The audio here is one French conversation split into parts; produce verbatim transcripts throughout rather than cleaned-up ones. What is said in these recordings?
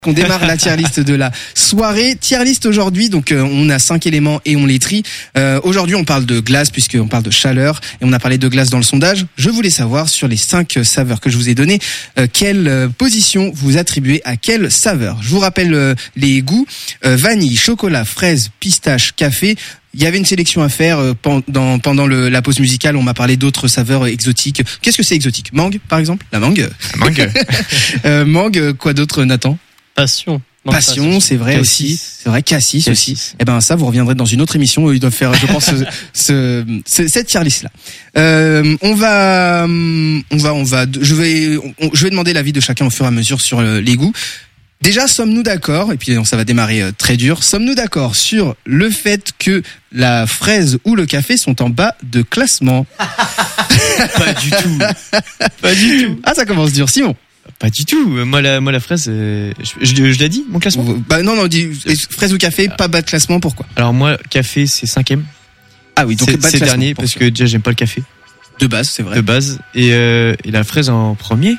On démarre la tier list de la soirée. Tier list aujourd'hui, donc euh, on a cinq éléments et on les trie. Euh, aujourd'hui, on parle de glace puisqu'on parle de chaleur et on a parlé de glace dans le sondage. Je voulais savoir sur les cinq saveurs que je vous ai données, euh, quelle euh, position vous attribuez à quelle saveur. Je vous rappelle euh, les goûts euh, vanille, chocolat, fraise, pistache, café. Il y avait une sélection à faire euh, pendant pendant le, la pause musicale. On m'a parlé d'autres saveurs exotiques. Qu'est-ce que c'est exotique? Mangue, par exemple? La mangue. La mangue. euh, mangue. Quoi d'autre, Nathan? Passion. Non, Passion, passion, c'est vrai cassis. aussi. C'est vrai, cassis, Cassis. aussi. Eh ben ça, vous reviendrez dans une autre émission. Ils doivent faire, je pense, ce, ce, ce- cette tier list là. Euh, on va, on va, on va. Je vais, on- je vais demander l'avis de chacun au fur et à mesure sur euh, les goûts. Déjà, sommes-nous d'accord, et puis ça va démarrer euh, très dur, sommes-nous d'accord sur le fait que la fraise ou le café sont en bas de classement? Pas du tout. Pas du tout. Ah, ça commence dur, Simon. Pas du tout. Moi la, moi la fraise, euh, je, je, je l'ai dit, mon classement. Bah non, non, dis, fraise ou café, pas bas de classement, pourquoi? Alors moi, café, c'est cinquième. Ah oui, donc C'est bas de c'est classement, dernier pour parce sûr. que déjà j'aime pas le café De base, c'est vrai. de base et, euh, et la fraise en premier.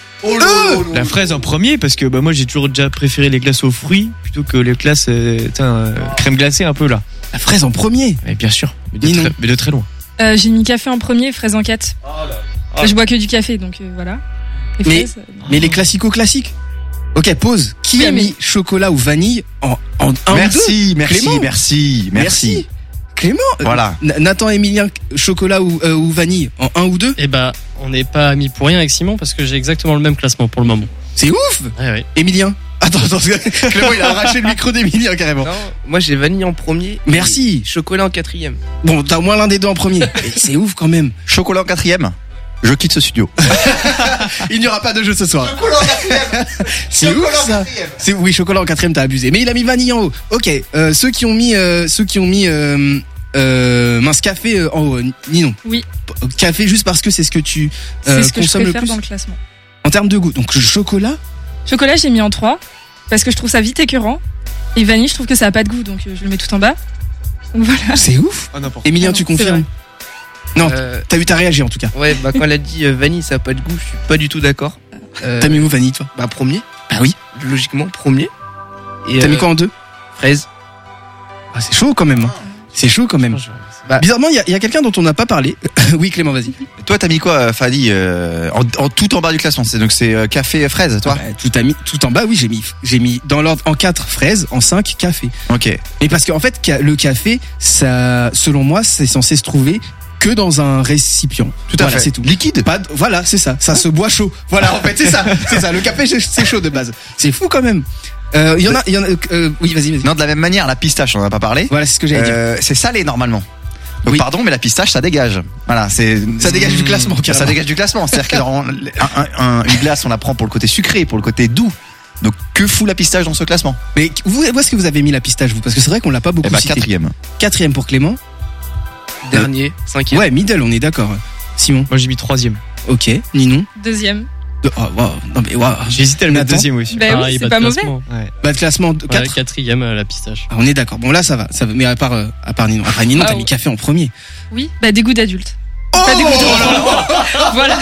La fraise en premier parce que bah moi j'ai toujours déjà préféré les glaces aux fruits plutôt que les glaces euh, tain, euh, crème glacée un peu là. La fraise en premier. Et bien sûr, mais de, Dis non. très, mais de très loin. Euh, j'ai mis café en premier, fraise en quatre. Ah. Je bois que du café, donc euh, voilà. Et Mais- fraises, euh, Mais les classico-classiques. Ok, pause. Qui Oui, a mais- mis chocolat ou vanille en, en un ou deux? Merci, merci, Clément. merci, merci. Clément. euh, Voilà. N- Nathan, Emilien, chocolat ou, euh, ou vanille en un ou deux? Eh bah, on n'est pas amis pour rien avec Simon parce que j'ai exactement le même classement pour le moment. C'est ouf. Ouais, ouais. Emilien. Attends, attends, Clément, il a arraché le micro d'Emilien carrément. Non, moi j'ai vanille en premier. Merci. Chocolat en quatrième. Bon, t'as au moins l'un des deux en premier. Mais c'est ouf quand même. Chocolat en quatrième. Je quitte ce studio. Il n'y aura pas de jeu ce soir. C'est ouf ça. C'est oui, chocolat en quatrième, t'as abusé. Mais il a mis vanille en haut. Ok, euh, ceux qui ont mis, euh, ceux qui ont mis euh, euh, mince café euh, en haut. Ninon. Oui. P- Café juste parce que c'est ce que tu c'est euh, ce que je consommes le préfère plus dans le classement. en termes de goût. Donc chocolat. Chocolat, j'ai mis en trois parce que je trouve ça vite écœurant. Et vanille, je trouve que ça a pas de goût, donc euh, je le mets tout en bas. Donc voilà. C'est ouf. Ah n'importe. Emilien, Ah tu non, c'est confirmes? Non, Euh, t'as eu t'as réagi en tout cas. ouais, bah quand elle a dit euh, vanille, ça a pas de goût, je suis pas du tout d'accord. Euh, T'as mis où vanille toi? Bah premier, Bah oui. logiquement premier. Et T'as euh, mis quoi en deux? fraise. Ah, c'est chaud quand même. hein. C'est chaud quand même. Bah- Bizarrement, il y a, il y a quelqu'un dont on n'a pas parlé. Oui, Clément, vas-y. Toi, t'as mis quoi, Fadi, euh, en, en tout en bas du classement? C'est donc c'est euh, café et fraise, toi? Bah, tout a mis, tout en bas, oui, j'ai mis, j'ai mis dans l'ordre en quatre fraises, en cinq café. Ok. Mais parce qu'en fait, ca- le café, ça, selon moi, c'est censé se trouver que dans un récipient. Tout à Voilà, fait. c'est tout. Liquide. Pas de- voilà, c'est ça. Ça se boit chaud. Voilà, en fait, c'est ça. C'est ça. Le café, c'est- c'est chaud de base. C'est fou quand même. Euh, Il y en a, il y en a. euh, oui, vas-y, vas-y. Non, de la même manière, la pistache, on en a pas parlé. Voilà, c'est ce que j'allais dire. Euh, c'est salé normalement. Donc, Oui. pardon, mais la pistache, ça dégage. Voilà, c'est. Ça dégage du classement, Ça carrément. dégage du classement. C'est-à-dire qu'une un, un, une glace, on la prend pour le côté sucré, pour le côté doux. Donc, que fout la pistache dans ce classement? Mais vous, où est-ce que vous avez mis la pistache, vous? Parce que c'est vrai qu'on l'a pas beaucoup Eh bah, cité. quatrième. Quatrième pour Clément. Dernier, cinquième. Ouais, middle, on est d'accord. Simon. Moi j'ai mis troisième. Ok. Ninon. Deuxième. De- oh, wow. Non mais wow. J'ai hésité à le mettre Nathan deuxième aussi. Bah oui, Pareil, c'est bas de pas mauvais. classement. Ouais. Bas de classement de Ouais, quatre. quatrième à la pistache. Ah, on est d'accord. Bon là ça va, ça va. Mais à part euh, à part Ninon, après Ninon, Ah, t'as oui. mis café en premier. Oui, bah des goûts d'adulte. Oh Pas des goûts d'enfant. Voilà.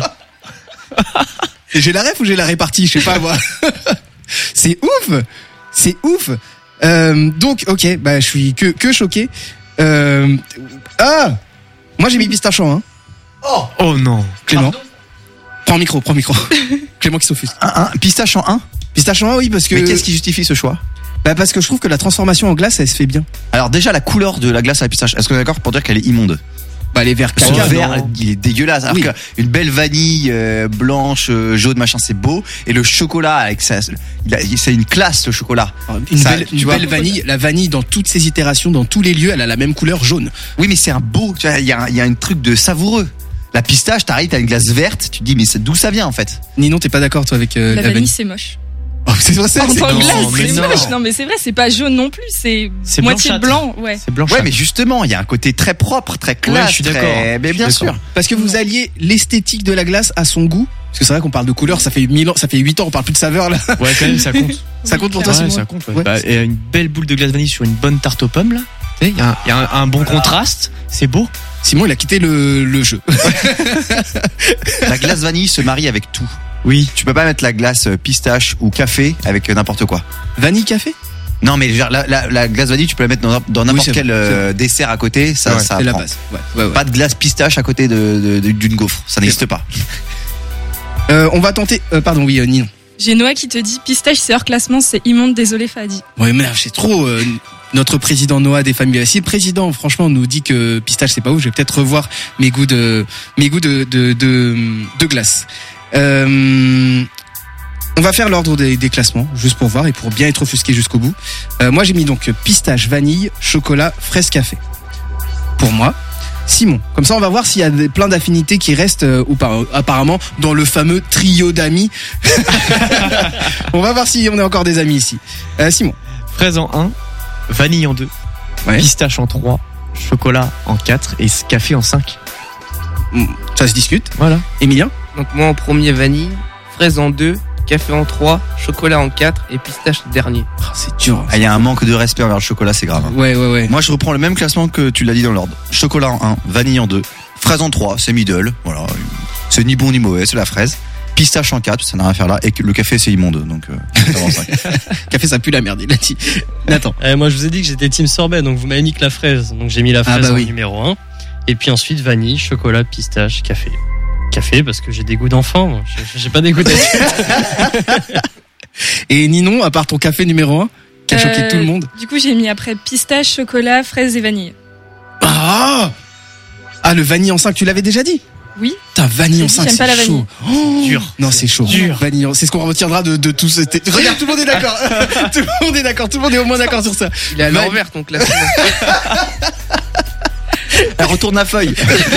Et j'ai la ref ou j'ai la répartie, je sais pas moi. C'est ouf, c'est ouf. Euh, donc ok, bah je suis que que choqué. Euh, ah, moi j'ai mis pistache en un. Oh non. Clément. Prends le micro, prends le micro. Clément qui s'offusque. Un, un, pistache en un. Pistache en un, oui parce que. Mais qu'est-ce qui justifie ce choix? Bah parce que je trouve que la transformation en glace, elle se fait bien. Alors déjà la couleur de la glace à la pistache, est-ce que vous êtes d'accord pour dire qu'elle est immonde? Bah les verts Son caca. vert, non. il est dégueulasse. Alors Oui. qu'une belle vanille euh, blanche, euh, jaune, machin, c'est beau. Et le chocolat, avec ça, il a- c'est une classe le chocolat. Une, Ça, belle, tu une vois. belle vanille, la vanille dans toutes ses itérations, dans tous les lieux, elle a la même couleur jaune. Oui, mais c'est un beau. Tu vois, il y a, un- il y a un truc de savoureux. La pistache, t'arrives, t'as une glace verte, tu te dis mais c'est- d'où ça vient en fait? Ninon, t'es pas d'accord toi avec euh, La la, vanille, vanille? c'est moche. Oh, c'est vrai, c'est En c'est- tant que non, glace, mais c'est non. moche. Non, mais c'est vrai, c'est pas jaune non plus, c'est C'est moitié blanchâtre. blanc. Ouais. C'est blanc. Ouais, mais justement, il y a un côté très propre, très classe. Ouais, je suis très- d'accord. Mais Je suis bien d'accord. sûr. Parce que vous alliez l'esthétique de la glace à son goût. Parce que c'est vrai qu'on parle de couleur, ça fait mille ans, ça fait huit ans, on parle plus de saveur là. Ouais, quand même, ça compte. Ça compte pour toi, Ouais, Simon? ça compte. Ouais. Ouais. Bah, et une belle boule de glace vanille sur une bonne tarte aux pommes là. Tu sais, il y a, un, il y a un, un bon contraste. C'est beau. Simon, il a quitté le, le jeu. La glace vanille se marie avec tout. Oui. Tu peux pas mettre la glace euh, pistache ou café avec euh, n'importe quoi. Vanille café? Non, mais genre, la, la, la glace vanille, tu peux la mettre dans, dans n'importe Oui, c'est quel vrai, c'est euh, dessert à côté. Ça, Ouais, ça c'est la prend. base. Ouais, ouais, ouais. Pas de glace pistache à côté de, de- de- d'une gaufre. Ça n'existe pas. Euh, on va tenter. Euh, pardon, oui, euh, Ninon. J'ai Noah qui te dit pistache c'est hors classement, c'est immonde, désolé Fadi. Ouais, mais c'est trop. euh, notre président Noah des familles. Si le président, franchement, nous dit que pistache c'est pas ouf, je vais peut-être revoir mes goûts de mes goûts de de de, de glace. Euh, on va faire l'ordre des, des classements, juste pour voir et pour bien être offusqué jusqu'au bout. Euh, moi, j'ai mis donc pistache, vanille, chocolat, fraise, café. Pour moi. Simon, comme ça on va voir s'il y a des, plein d'affinités qui restent euh, ou pas. Apparemment dans le fameux trio d'amis. On va voir si on est encore des amis ici. Euh, Simon. Fraise en un, vanille en deux, Ouais. pistache en trois, chocolat en quatre et café en cinq. Mm, ça se discute. Voilà. Emilien. Donc moi en premier vanille, fraise en deux, café en trois, chocolat en quatre et pistache dernier. Oh, c'est dur. Ah, il y a un manque de respect envers le chocolat, c'est grave. hein. Ouais, ouais, ouais. Moi, je reprends le même classement que tu l'as dit dans l'ordre. Chocolat en un, vanille en deux, fraise en trois, c'est middle. Voilà. C'est ni bon ni mauvais, c'est la fraise. Pistache en quatre, ça n'a rien à faire là. Et que le café, c'est immonde. Donc, euh, ça va en cinq. Café, ça pue la merde, il a dit. Nathan. Eh, moi, je vous ai dit que j'étais team sorbet, donc vous m'avez mis que la fraise. Donc j'ai mis la fraise Ah bah en oui. numéro un. Et puis ensuite, vanille, chocolat, pistache, café. Café, parce que j'ai des goûts d'enfant. moi. J'ai- J'ai pas des goûts d'adulte. Et Ninon, à part ton café numéro un, qui a choqué Euh, tout le monde. Du coup j'ai mis après pistache, chocolat, fraise et vanille. Ah Ah, le vanille en cinq, tu l'avais déjà dit? Oui. Putain, vanille J'ai en dit, cinq, j'aime pas c'est la chaud. Oh Dur. Non, c'est chaud. Dur. Vanille en- c'est ce qu'on retiendra de, de tout ce... Regarde, tout le monde est d'accord. Tout le monde est d'accord. Tout le monde est au moins d'accord sur ça. Il est à Vanille. l'envers ton classement. Elle retourne la feuille.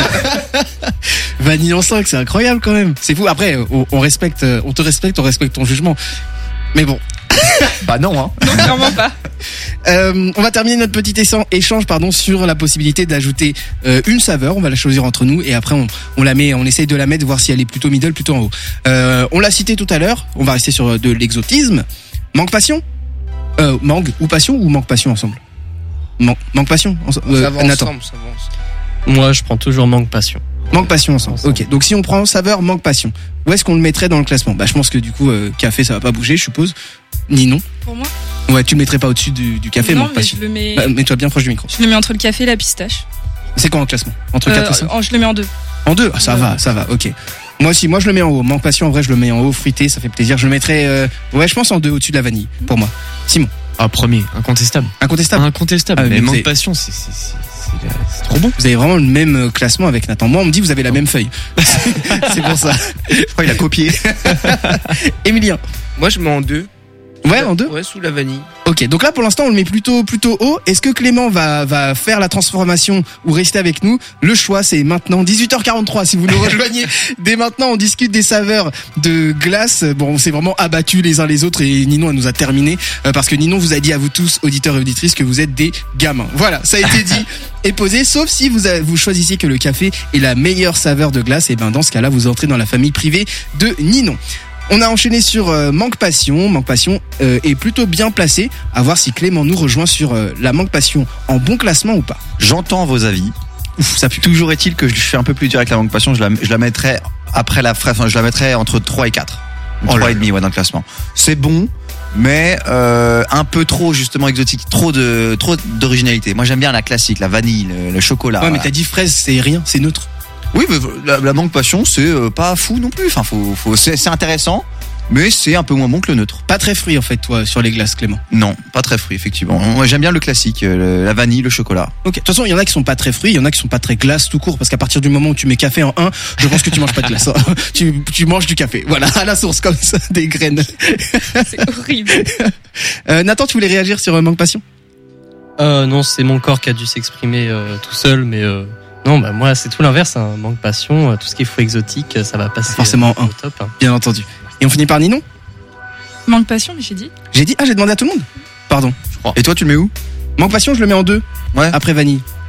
Vanille en cinq, c'est incroyable quand même. C'est fou. Après, on, on respecte, on te respecte, on respecte ton jugement. Mais bon. Bah non, hein. Non clairement pas. Euh, on va terminer notre petit échange, échange pardon, sur la possibilité d'ajouter euh, une saveur. On va la choisir entre nous et après on, on la met, on essaye de la mettre, voir si elle est plutôt middle, plutôt en haut. Euh, on l'a cité tout à l'heure. On va rester sur de l'exotisme. Manque passion. Euh, mangue ou passion ou manque passion ensemble. Man- manque passion. ensemble. Euh, Ça va Nathan. ensemble, ça va ensemble. Moi, je prends toujours manque passion. Manque passion ensemble. Ensemble. Ok. Donc si on prend saveur, manque passion. Où est-ce qu'on le mettrait dans le classement? Bah je pense que du coup euh, café ça va pas bouger, je suppose. Ni non. Pour moi. Ouais, tu le mettrais pas au-dessus du, du café, non manque mais passion. je le mets. Bah, mets-toi bien proche du micro. Je le mets entre le café et la pistache. C'est quoi en classement? Entre Euh, quatre et cinq? en- je le mets en deux. En deux, ah, ça Ouais. va, ça va, ok. Moi aussi, moi je le mets en haut. Manque passion, en vrai, je le mets en haut, fruité, ça fait plaisir. Je le mettrais, euh, ouais, je pense en deux au-dessus de la vanille, pour moi. Simon, Ah, premier, incontestable. incontestable. Incontestable. Ah, mais mais vous manque avez- passion, c'est, c'est, c'est, c'est, c'est trop bon. Vous avez vraiment le même euh, classement avec Nathan. Moi, on me dit vous avez la même feuille. C'est pour ça. Je crois qu'il a copié. Emilien. Moi je mets en deux. Ouais, en deux. Ouais, sous la vanille. Ok, donc là pour l'instant on le met plutôt plutôt haut. Est-ce que Clément va va faire la transformation ou rester avec nous? Le choix c'est maintenant dix-huit heures quarante-trois. Si vous nous rejoignez dès maintenant, on discute des saveurs de glace. Bon, on s'est vraiment abattus les uns les autres et Ninon elle nous a terminé euh, parce que Ninon vous a dit à vous tous auditeurs et auditrices que vous êtes des gamins. Voilà, ça a été dit et posé. Sauf si vous avez- vous choisissez que le café est la meilleure saveur de glace, et ben dans ce cas-là vous entrez dans la famille privée de Ninon. On a enchaîné sur euh, Manque Passion. Manque Passion euh, est plutôt bien placé. À voir si Clément nous rejoint sur euh, la Manque Passion en bon classement ou pas. J'entends vos avis. Ouf, ça pue. Toujours est-il que je suis un peu plus dur avec la manque passion. Je la, je la mettrais après la fraise. Enfin, je la mettrais entre trois et quatre. Oh trois là et demi, ouais, dans le classement. C'est bon, mais euh, un peu trop justement exotique, trop de trop d'originalité. Moi, j'aime bien la classique, la vanille, le, le chocolat. Ouais, mais voilà. t'as dit fraise, c'est rien, c'est neutre. Oui, mais la, la manque passion, c'est euh, pas fou non plus. Enfin, faut, faut, c'est, c'est intéressant, mais c'est un peu moins bon que le neutre. Pas très fruit en fait, toi, sur les glaces, Clément. Non, pas très fruit, effectivement. Moi, j'aime bien le classique, euh, le- la vanille, le chocolat. Ok. De toute façon, il y en a qui sont pas très fruits, il y en a qui sont pas très glace tout court, parce qu'à partir du moment où tu mets café en un, je pense que tu manges pas de glace. hein. tu, tu manges du café. Voilà, à la source, comme ça, des graines. C'est horrible. Euh, Nathan, tu voulais réagir sur euh, Manque Passion? Euh, non, c'est mon corps qui a dû s'exprimer euh, tout seul, mais euh, non, bah moi c'est tout l'inverse, hein, manque passion, euh, tout ce qui est fruits exotiques, euh, ça va passer Forcément euh, un. au top. hein. Bien entendu. Et on finit par Ninon? Manque passion, mais j'ai dit. J'ai dit, ah, j'ai demandé à tout le monde. Pardon. Et toi, tu le mets où? Manque Passion, je le mets en deux. Ouais. Après vanille.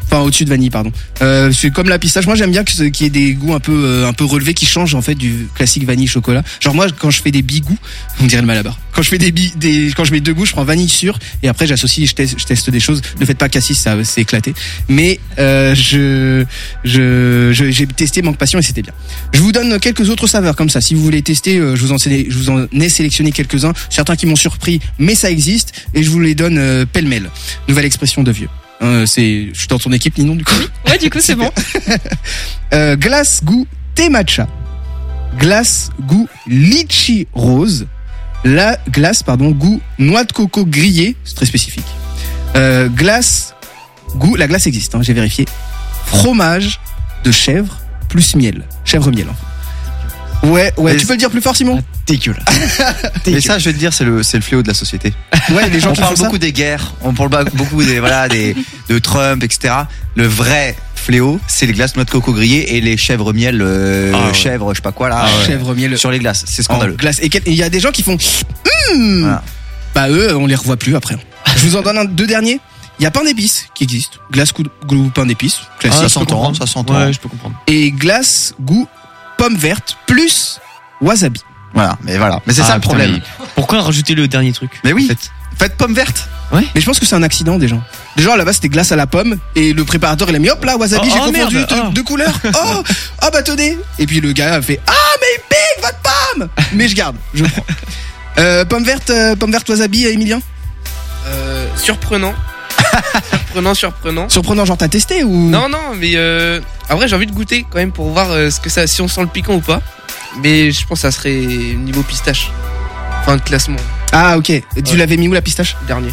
Enfin, au-dessus de vanille, pardon. Euh, c'est comme la pistache. Moi, j'aime bien que ce- qu'il y ait des goûts un peu, euh, un peu relevés qui changent en fait du classique vanille chocolat. Genre moi, quand je fais des bigous, on dirait le malabar. Quand je fais des bi, des, quand je mets deux goûts, je prends vanille sûre et après j'associe, je teste, je teste des choses. Ne faites pas cassis, ça, c'est éclaté. Mais euh, je, je, je- j'ai testé Manque Passion et c'était bien. Je vous donne quelques autres saveurs comme ça. Si vous voulez tester, euh, je vous en, sé- je vous en ai sélectionné quelques-uns. Certains qui m'ont surpris, mais ça existe et je vous les donne euh, pêle-mêle. Nouvelle expression de vieux. Euh, c'est, je suis dans ton équipe, Ninon, du coup. Ouais, du coup, c'est bon. Euh, glace goût thé matcha, glace goût litchi rose, la glace pardon goût noix de coco grillée, c'est très spécifique. Euh, glace goût, la glace existe, hein, j'ai vérifié. Fromage de chèvre plus miel, chèvre miel. Enfin. Ouais, ouais. Mais Tu peux le dire plus fort, Simon? Dégueulasse. Mais ça, je vais te dire, c'est le, c'est le fléau de la société. Ouais, les gens On qui parle font ça. beaucoup des guerres, on parle ba- beaucoup des, voilà, des, de Trump, et cetera. Le vrai fléau, c'est les glaces noix de coco grillées et les chèvres miel, euh, Ah ouais. chèvres, je sais pas quoi là, euh, Chèvre miel sur les glaces. C'est en scandaleux. glace. Et quel- et il y a des gens qui font. Hmm. Voilà. Bah eux, on les revoit plus après. Je vous en donne un, deux derniers. Il y a pain d'épices qui existe, glace goût, goût pain d'épices, classique. ça je peux s'entend, comprendre. ça s'entend. Ouais, je peux comprendre. Et glace goût pomme verte plus wasabi. Voilà, mais voilà. Mais c'est Ah, ça le putain, problème. mais Pourquoi rajouter le dernier truc? Mais oui. en fait Faites pomme verte. Mais je pense que c'est un accident des gens. Déjà à la base c'était glace à la pomme et le préparateur il a mis hop là wasabi, Oh, j'ai oh, confondu merde, de, oh. de couleurs. Oh, ah bah tenez. Et puis le gars a fait ah mais il pique votre pomme. Mais je garde, je prends. Euh, pomme verte, euh, pomme verte wasabi, Emilien. Euh, surprenant. surprenant, surprenant. Surprenant, genre t'as testé ou? Non, non, mais euh, en vrai, j'ai envie de goûter quand même pour voir euh, ce que ça, si on sent le piquant ou pas. Mais je pense que ça serait niveau pistache. Enfin, le classement Ah ok. Tu Ouais. l'avais mis où la pistache? dernier.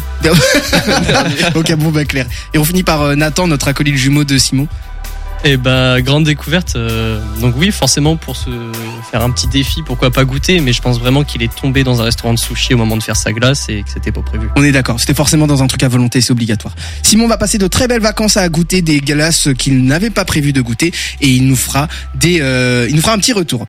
Ok bon bah clair. Et on finit par euh, Nathan, notre acolyte jumeau de Simon. Et bah grande découverte. euh, donc oui, forcément pour se faire un petit défi, pourquoi pas goûter. Mais je pense vraiment qu'il est tombé dans un restaurant de sushi au moment de faire sa glace et que c'était pas prévu. On est d'accord, c'était forcément dans un truc à volonté, c'est obligatoire. Simon va passer de très belles vacances à goûter des glaces qu'il n'avait pas prévu de goûter et il nous fera des, euh, il nous fera un petit retour.